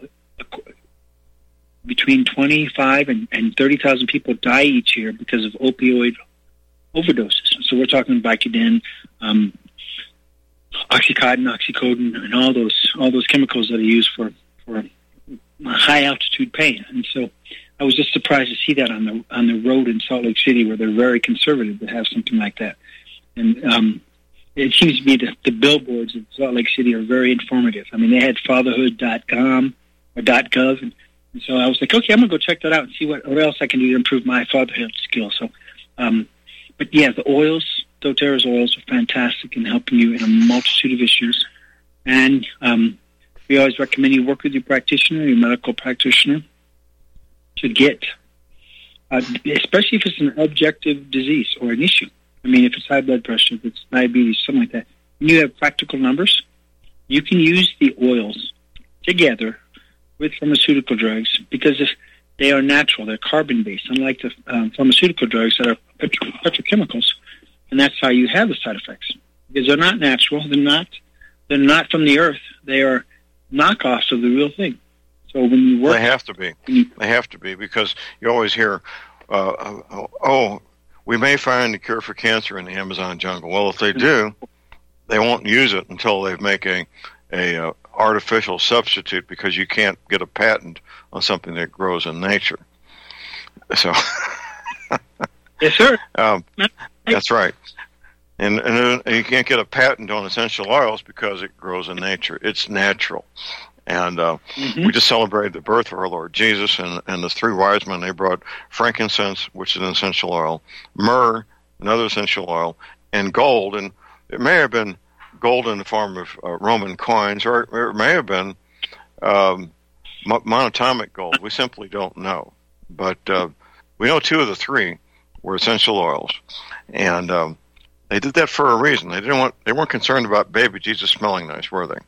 between twenty-five and, and thirty thousand people die each year because of opioid overdoses. So we're talking Vicodin, um, Oxycontin, oxycodone, and all those all those chemicals that are used for, for high altitude pain. And so I was just surprised to see that on the on the road in Salt Lake City, where they're very conservative to have something like that. And um, it seems to me that the billboards in Salt Lake City are very informative. I mean, they had fatherhood dot com or .gov, and, and so I was like, okay, I'm going to go check that out and see what, what else I can do to improve my fatherhood skills. So, um, but yeah, the oils, doTERRA's oils are fantastic in helping you in a multitude of issues. And um, we always recommend you work with your practitioner, your medical practitioner, to get, uh, especially if it's an objective disease or an issue. I mean, if it's high blood pressure, if it's diabetes, something like that, when you have practical numbers, you can use the oils together with pharmaceutical drugs because if they are natural, they're carbon-based, unlike the um, pharmaceutical drugs that are petro- petrochemicals. And that's how you have the side effects. Because they're not natural, they're not they're not from the earth. They are knockoffs of the real thing. So when you work... They have to be. You, they have to be because you always hear, uh, oh, we may find a cure for cancer in the Amazon jungle. Well, if they do, they won't use it until they make a, a uh, artificial substitute because you can't get a patent on something that grows in nature. So... Yes, sir. Um, that's right. And, and you can't get a patent on essential oils because it grows in nature. It's natural. And uh, mm-hmm. we just celebrated the birth of our Lord Jesus, and, and the three wise men, they brought frankincense, which is an essential oil, myrrh, another essential oil, and gold. And it may have been gold in the form of uh, Roman coins, or, or it may have been um, monatomic gold. We simply don't know. But uh, we know two of the three were essential oils. And um, they did that for a reason. They didn't want. They weren't concerned about baby Jesus smelling nice, were they?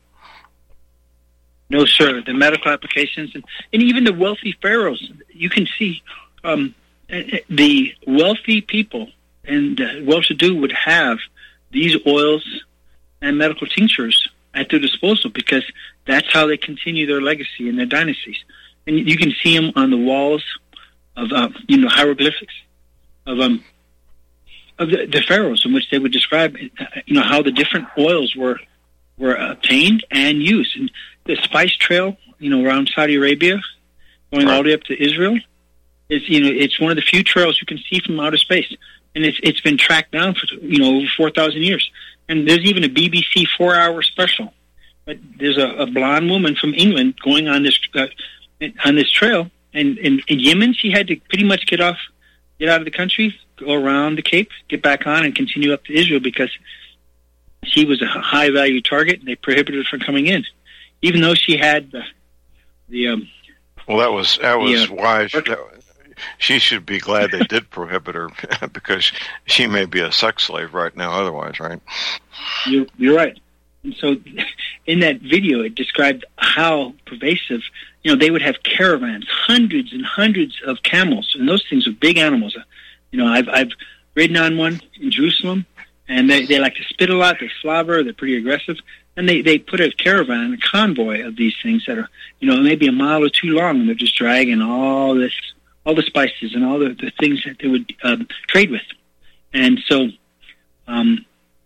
No, sir. The medical applications, and, and even the wealthy pharaohs, you can see um, the wealthy people and uh, well-to-do would have these oils and medical tinctures at their disposal because that's how they continue their legacy and their dynasties. And you can see them on the walls of, uh, you know, hieroglyphics of um of the, the pharaohs, in which they would describe, you know, how the different oils were were obtained and used. And the spice trail, you know, around Saudi Arabia, going all the way up to Israel, is, you know, it's one of the few trails you can see from outer space, and it's it's been tracked down for, you know, over four thousand years. And there's even a B B C four-hour special. But there's a, a blonde woman from England going on this uh, on this trail, and in, in Yemen, she had to pretty much get off, get out of the country, go around the Cape, get back on, and continue up to Israel because she was a high-value target, and they prohibited her from coming in, even though she had the... the um, well, that was that was the, uh, wise. That, she should be glad they did prohibit her because she may be a sex slave right now otherwise, right? You're, you're right. And so in that video, it described how pervasive, you know, they would have caravans, hundreds and hundreds of camels, and those things are big animals. You know, I've I've ridden on one in Jerusalem, and they, they like to spit a lot, they slobber, they're pretty aggressive, and they, they put a caravan, a convoy of these things that are, you know, maybe a mile or two long, and they're just dragging all this, all the spices and all the, the things that they would um, trade with. And so um,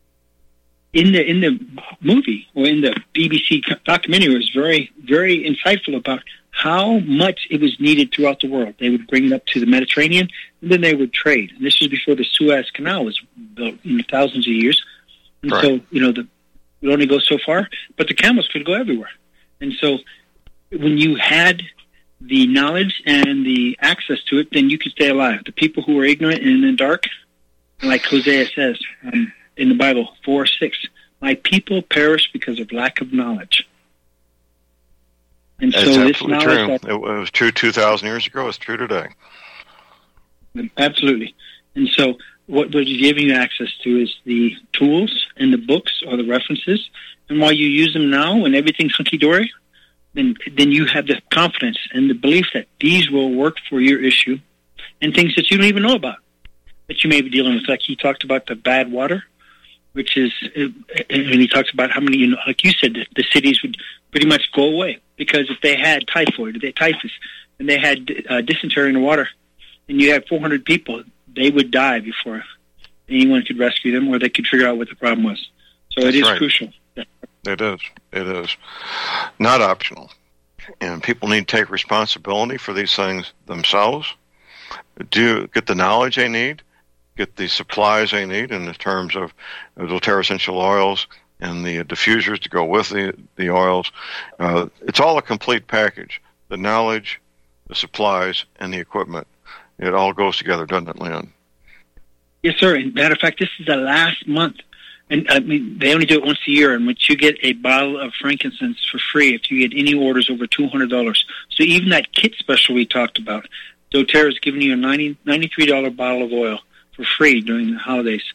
in the in the movie, or in the B B C documentary, it was very, very insightful about how much it was needed throughout the world. They would bring it up to the Mediterranean, and then they would trade. And this was before the Suez Canal was built, in you know, thousands of years. And right. so, you know, the, it would only go so far, but the camels could go everywhere. And so when you had the knowledge and the access to it, then you could stay alive. The people who were ignorant and in the dark, like Hosea says um, in the Bible, four six, my people perish because of lack of knowledge. And That's so this absolutely knowledge true. It was true two thousand years ago. It's true today. Absolutely. And so what we're giving you access to is the tools and the books or the references. And while you use them now and everything's hunky-dory, then then you have the confidence and the belief that these will work for your issue and things that you don't even know about that you may be dealing with. Like he talked about the bad water, which is, and he talks about how many, you know, like you said, the, the cities would pretty much go away because if they had typhoid, if they had typhus, and they had uh, dysentery in the water, and you had four hundred people, they would die before anyone could rescue them or they could figure out what the problem was. So That's it is right. crucial. It is. It is. Not optional. And people need to take responsibility for these things themselves. Do get the knowledge they need, get the supplies they need in the terms of doTERRA essential oils and the diffusers to go with the, the oils. Uh, it's all a complete package. The knowledge, the supplies, and the equipment. It all goes together, doesn't it, Leon? Yes, sir. And matter of fact, this is the last month. And I mean, they only do it once a year, in which you get a bottle of frankincense for free if you get any orders over two hundred dollars. So even that kit special we talked about, doTERRA is giving you a ninety, ninety-three dollars bottle of oil for free during the holidays.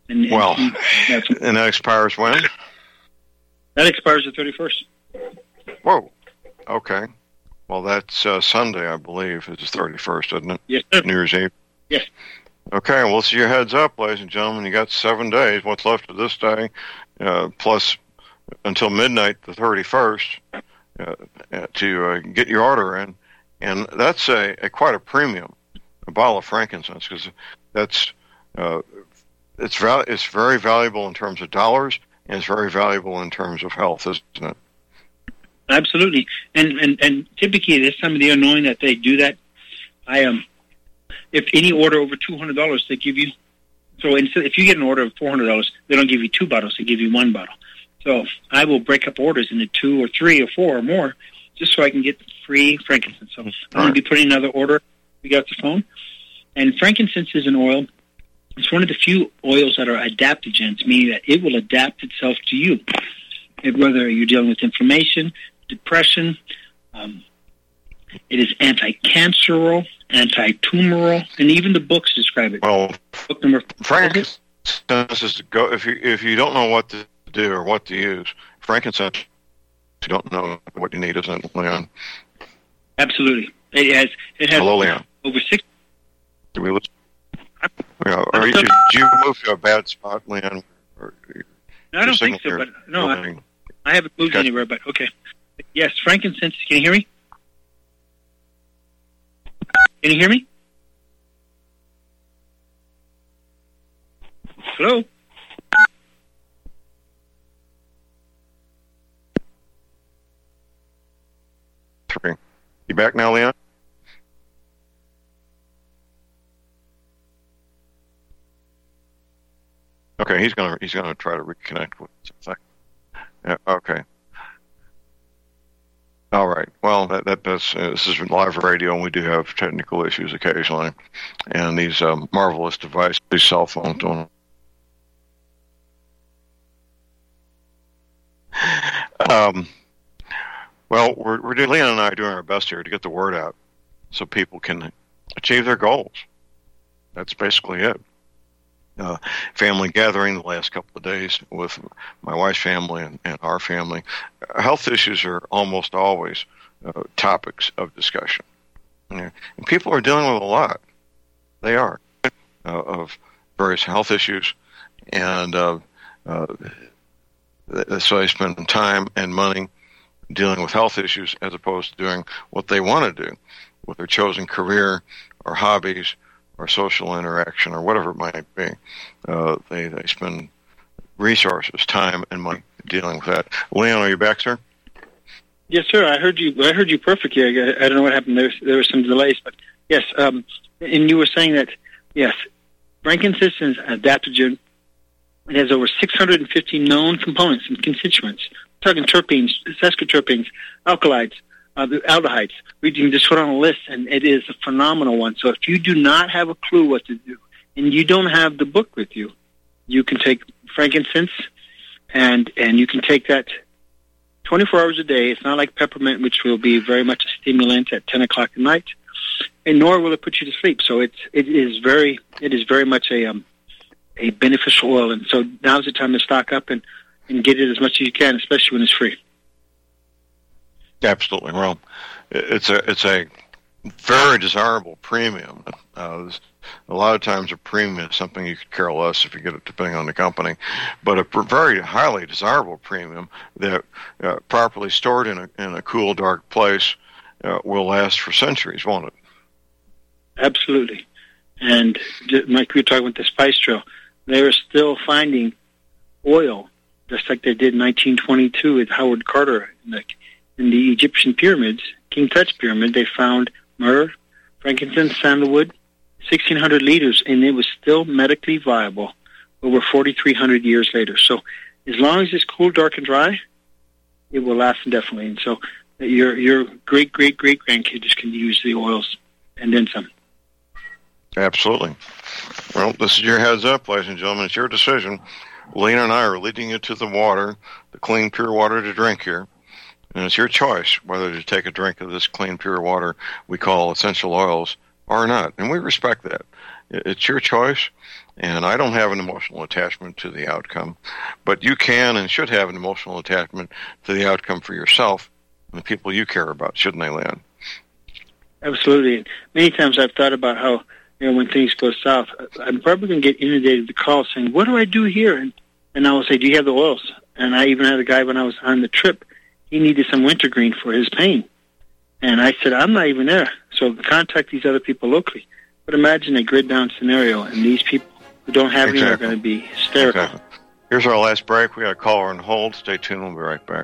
And, and Well, he, that's, and that expires when? that expires the thirty-first. Whoa. Okay. Well, that's uh, Sunday, I believe. It's the thirty-first, isn't it? Yes, sir. New Year's Eve. Yes. Okay, well, so your heads up, ladies and gentlemen. You got seven days. What's left of this day, uh, plus until midnight, the thirty-first, uh, to uh, get your order in. And that's a, a quite a premium, a bottle of frankincense, because that's uh, it's val- it's very valuable in terms of dollars, and it's very valuable in terms of health, isn't it? Absolutely. And and and typically, this time of the year, knowing that they do that, I um, if any order over two hundred dollars, they give you. So instead, if you get an order of four hundred dollars, they don't give you two bottles; they give you one bottle. So I will break up orders into two or three or four or more, just so I can get free frankincense. So I'm going to be putting another order. We got the phone, and frankincense is an oil. It's one of the few oils that are adaptogens, meaning that it will adapt itself to you. If, whether you're dealing with inflammation, depression, um, it is anti-canceral, anti-tumoral, and even the books describe it. Well, Book number frankincense is to go. If you if you don't know what to do or what to use, frankincense. You don't know what you need, isn't it, Leon? Absolutely. It has. It has Hello, Leon. over six. Do we listen? Yeah, are you, did you move to a bad spot, Leon? Or, No, I don't think so, but no, I, I haven't moved okay. anywhere. But okay. Yes, frankincense. Can you hear me? Can you hear me? Hello? Three. You back now, Leon? Okay, he's gonna he's gonna try to reconnect with us. Yeah, okay. All right. Well, that that does. Uh, this is live radio, and we do have technical issues occasionally. And these um, marvelous devices, these cell phones, don't. Um. Well, we're we're doing, Leon and I are doing our best here to get the word out, so people can achieve their goals. That's basically it. Uh, family gathering the last couple of days with my wife's family and, and our family. Uh, health issues are almost always uh, topics of discussion. Yeah. And people are dealing with a lot. They are, uh, of various health issues. And uh, uh, so they spend time and money dealing with health issues as opposed to doing what they want to do with their chosen career or hobbies or social interaction, or whatever it might be. Uh, they, they spend resources, time, and money dealing with that. Leon, are you back, sir? Yes, sir. I heard you. I heard you perfectly. I, I don't know what happened. There, there were some delays, but yes. Um, and you were saying that yes, frankincense is an adaptogen. It has over six hundred fifty known components and constituents. We're talking terpenes, sesquiterpenes, alkalides, uh, the aldehydes. We can just put on a list, and it is a phenomenal one. So if you do not have a clue what to do, and you don't have the book with you, you can take frankincense, and and you can take that twenty-four hours a day. It's not like peppermint, which will be very much a stimulant at ten o'clock at night, and nor will it put you to sleep. So it's it is very it is very much a um, a beneficial oil, and so now's the time to stock up and, and get it as much as you can, especially when it's free. Absolutely. Well, it's a it's a very desirable premium. Uh, a lot of times a premium is something you could care less if you get it depending on the company, but a very highly desirable premium that uh, properly stored in a in a cool, dark place uh, will last for centuries, won't it? Absolutely. And like we were talking about the Spice Trail, they are still finding oil, just like they did in nineteen twenty-two with Howard Carter in the, in the Egyptian pyramids, King Tut's pyramid. They found myrrh, frankincense, sandalwood, sixteen hundred liters, and it was still medically viable over forty-three hundred years later. So as long as it's cool, dark, and dry, it will last indefinitely. And so your your great, great, great grandkids can use the oils and then some. Absolutely. Well, this is your heads up, ladies and gentlemen. It's your decision. Lena and I are leading you to the water, the clean, pure water to drink here. And it's your choice whether to take a drink of this clean, pure water we call essential oils or not. And we respect that. It's your choice, and I don't have an emotional attachment to the outcome, but you can and should have an emotional attachment to the outcome for yourself and the people you care about, shouldn't they, Leon? Absolutely. Many times I've thought about how, you know, when things go south, I'm probably going to get inundated with calls saying, what do I do here? And, and I will say, do you have the oils? And I even had a guy when I was on the trip, he needed some wintergreen for his pain. And I said, I'm not even there. So contact these other people locally. But imagine a grid-down scenario, and these people who don't have exactly. any are going to be hysterical. Exactly. Here's our last break. We got a caller on hold. Stay tuned. We'll be right back.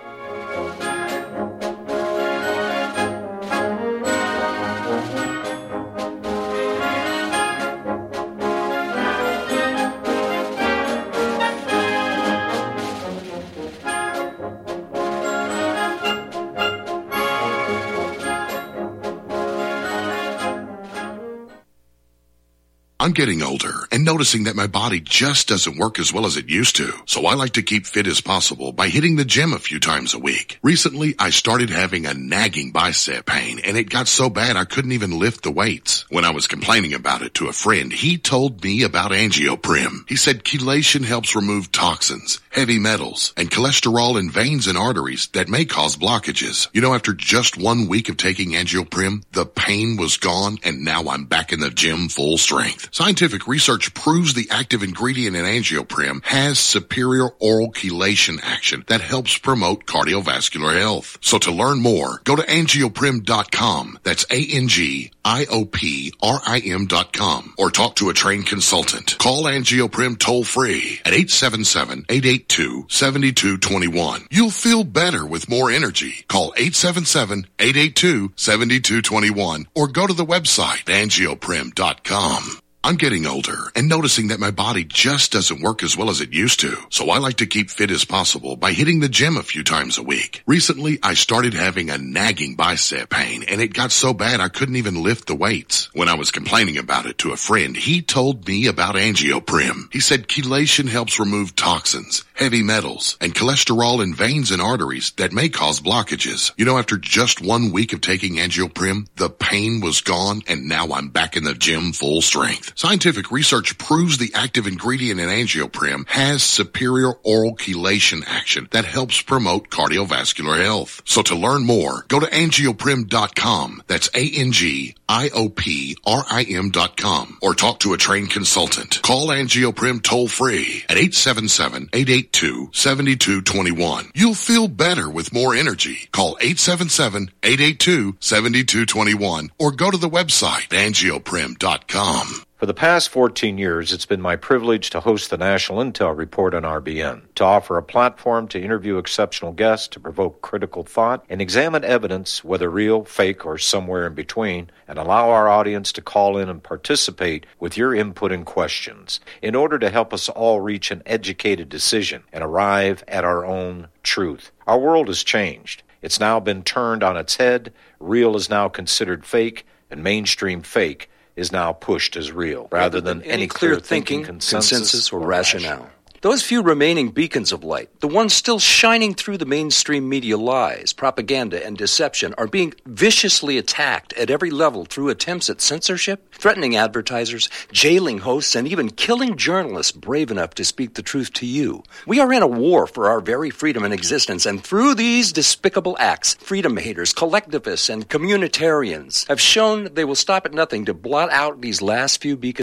I'm getting older and noticing that my body just doesn't work as well as it used to. So I like to keep fit as possible by hitting the gym a few times a week. Recently, I started having a nagging bicep pain, and it got so bad I couldn't even lift the weights. When I was complaining about it to a friend, he told me about Angioprim. He said chelation helps remove toxins, heavy metals, and cholesterol in veins and arteries that may cause blockages. You know, after just one week of taking Angioprim, the pain was gone, and now I'm back in the gym full strength. Scientific research proves the active ingredient in Angioprim has superior oral chelation action that helps promote cardiovascular health. So to learn more, go to angioprim dot com. That's A N G I O P R I M dot com. Or talk to a trained consultant. Call Angioprim toll free at eight seven seven, eight eight two, seven two two one. You'll feel better with more energy. Call eight seven seven, eight eight two, seven two two one or go to the website angioprim dot com. I'm getting older and noticing that my body just doesn't work as well as it used to. So I like to keep fit as possible by hitting the gym a few times a week. Recently, I started having a nagging bicep pain, and it got so bad I couldn't even lift the weights. When I was complaining about it to a friend, he told me about Angioprim. He said chelation helps remove toxins, heavy metals, and cholesterol in veins and arteries that may cause blockages. You know, after just one week of taking Angioprim, the pain was gone, and now I'm back in the gym full strength. Scientific research proves the active ingredient in Angioprim has superior oral chelation action that helps promote cardiovascular health. So to learn more, go to angioprim dot com. That's A N G I O P R I M dot com. Or talk to a trained consultant. Call Angioprim toll free at eight seven seven, eight eight two, seven two two one. You'll feel better with more energy. Call eight seven seven, eight eight two, seven two two one or go to the website angioprim dot com. For the past fourteen years, it's been my privilege to host the National Intel Report on R B N, to offer a platform to interview exceptional guests, to provoke critical thought, and examine evidence, whether real, fake, or somewhere in between, and allow our audience to call in and participate with your input and questions in order to help us all reach an educated decision and arrive at our own truth. Our world has changed. It's now been turned on its head. Real is now considered fake, and mainstream fake is now pushed as real, rather than any clear thinking, consensus, consensus or, or rationale. rationale. Those few remaining beacons of light, the ones still shining through the mainstream media lies, propaganda, and deception, are being viciously attacked at every level through attempts at censorship, threatening advertisers, jailing hosts, and even killing journalists brave enough to speak the truth to you. We are in a war for our very freedom and existence, and through these despicable acts, freedom haters, collectivists, and communitarians have shown they will stop at nothing to blot out these last few beacons.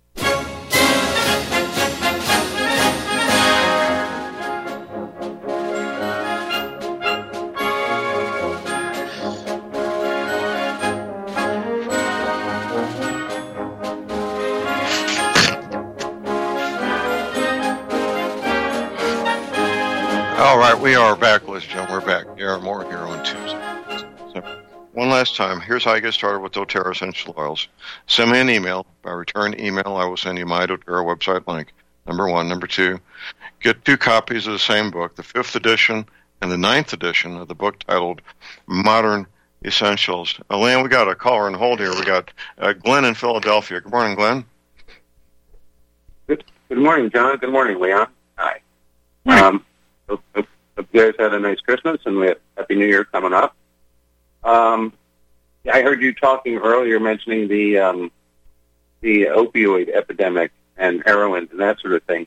All right, we are back, ladies and gentlemen. We're back. Darren Moore here on Tuesday. So, one last time, here's how you get started with doTERRA essential oils. Send me an email. By return email, I will send you my doTERRA website link. Number one. Number two, get two copies of the same book, the fifth edition and the ninth edition of the book titled Modern Essentials. Elaine, we got a caller on hold here. We got uh, Glenn in Philadelphia. Good morning, Glenn. Good, good morning, John. Good morning, Leon. Hi. Um, hope, hope you guys had a nice Christmas and we have Happy New Year coming up. Um, I heard you talking earlier, mentioning the um, the opioid epidemic and heroin and that sort of thing.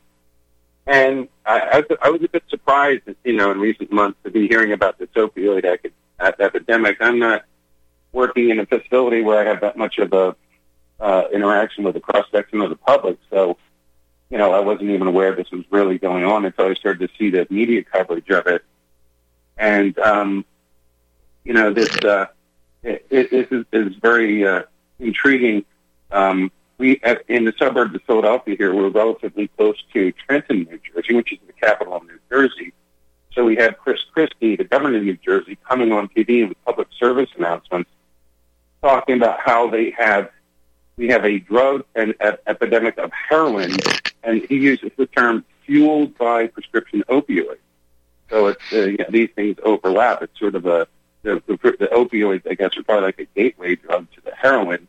And I, I, was, I was a bit surprised, you know, in recent months to be hearing about this opioid ec- epidemic. I'm not working in a facility where I have that much of a uh, interaction with the cross-section of the public, so, you know, I wasn't even aware this was really going on until I started to see the media coverage of it. And, um, you know, this uh, it, it, it is, is very uh, intriguing. Um, we at, in the suburbs of Philadelphia here, we're relatively close to Trenton, New Jersey, which is the capital of New Jersey. So we had Chris Christie, the governor of New Jersey, coming on T V with public service announcements, talking about how they have we have a drug and ep- epidemic of heroin, and he uses the term fueled by prescription opioids. So it's uh, you know, these things overlap. It's sort of a the, the, the opioids, I guess, are probably like a gateway drug to the heroin.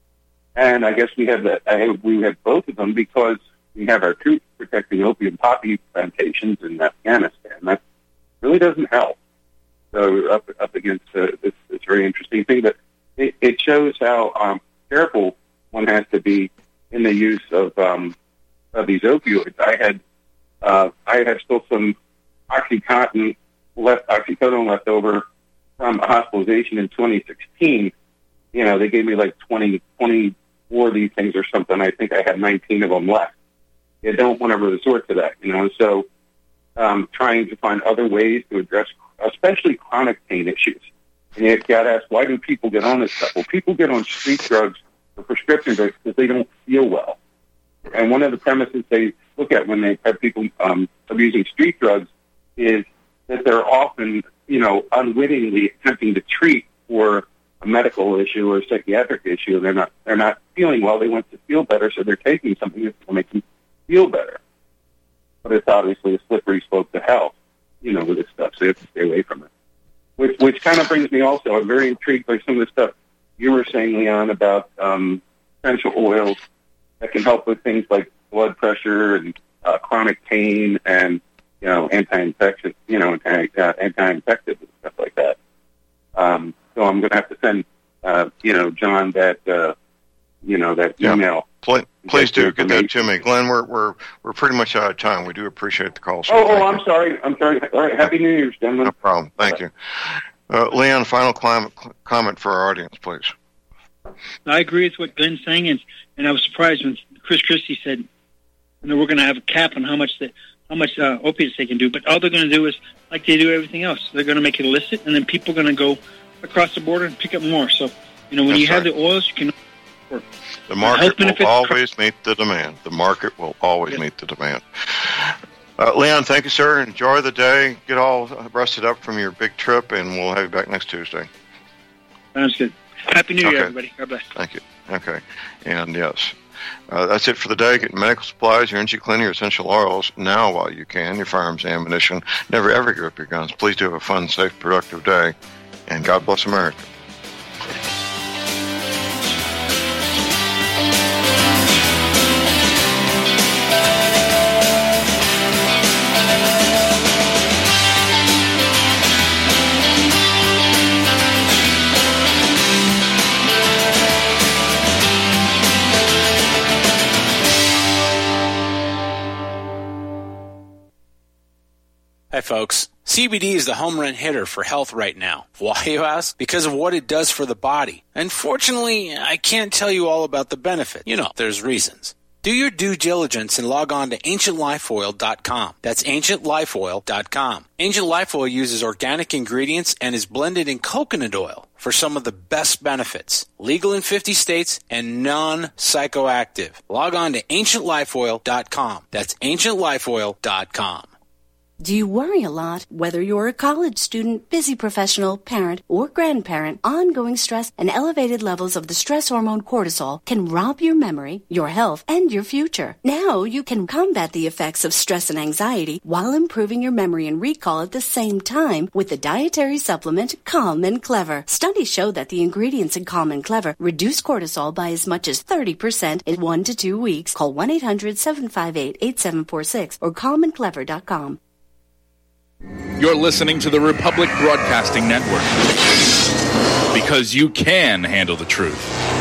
And I guess we have the I, we have both of them because we have our troops protecting opium poppy plantations in Afghanistan. That really doesn't help. So we're up up against uh, this, this very interesting thing, but it, it shows how um, careful one has to be in the use of um, of these opioids. I had uh, I had still some OxyContin left, oxycodone left over from a hospitalization in twenty sixteen. You know, they gave me like twenty, twenty-four of these things or something. I think I had nineteen of them left. You don't want to resort to that, you know. So um, trying to find other ways to address, especially chronic pain issues. And you got to ask, why do people get on this stuff? Well, people get on street drugs or prescription drugs because they don't feel well. And one of the premises they look at when they have people um, abusing street drugs is that they're often, you know, unwittingly attempting to treat for a medical issue or a psychiatric issue. They're not they're not feeling well. They want to feel better, so they're taking something that's going to make them feel better. But it's obviously a slippery slope to health, you know, with this stuff. So you have to stay away from it. Which which kind of brings me also, I'm very intrigued by some of the stuff you were saying, Leon, about um, essential oils that can help with things like blood pressure and uh, chronic pain and, you know, anti-infection, you know, anti, uh, anti-infective and stuff like that. Um, so I'm going to have to send, uh, you know, John that, uh, you know, that yeah. email. Please, please do get that to me, Glenn. We're we're we're pretty much out of time. We do appreciate the call. So oh, oh, I'm you. sorry. I'm sorry. All right. Happy New Year's, gentlemen. No problem. Thank you, uh, Leon. Final climate, comment for our audience, please. I agree with what Glenn's saying, and and I was surprised when Chris Christie said, you know, we're going to have a cap on how much the how much uh, opiates they can do, but all they're going to do is like they do everything else. They're going to make it illicit, and then people are going to go across the border and pick up more. So, you know, when That's you have right. the oils, you can. Work. The market will always meet the demand. The market will always yeah. meet the demand. Uh, Leon, thank you, sir. Enjoy the day. Get all rested up from your big trip, and we'll have you back next Tuesday. Sounds good. Happy New Year, okay. everybody. God bless. Thank you. Okay. And, yes, uh, that's it for the day. Get medical supplies, your energy cleaner, your essential oils now while you can, your firearms, ammunition. Never, ever give up your guns. Please do have a fun, safe, productive day, and God bless America. Hi, folks. C B D is the home run hitter for health right now. Why, you ask? Because of what it does for the body. Unfortunately, I can't tell you all about the benefit. You know, there's reasons. Do your due diligence and log on to ancient life oil dot com. That's ancient life oil dot com. Ancient Life Oil uses organic ingredients and is blended in coconut oil for some of the best benefits. Legal in fifty states and non-psychoactive. Log on to ancient life oil dot com. That's ancient life oil dot com. Do you worry a lot? Whether you're a college student, busy professional, parent, or grandparent, ongoing stress and elevated levels of the stress hormone cortisol can rob your memory, your health, and your future. Now you can combat the effects of stress and anxiety while improving your memory and recall at the same time with the dietary supplement Calm and Clever. Studies show that the ingredients in Calm and Clever reduce cortisol by as much as thirty percent in one to two weeks. Call one eight hundred seven five eight eight seven four six or calm and clever dot com. You're listening to the Republic Broadcasting Network. because you can handle the truth.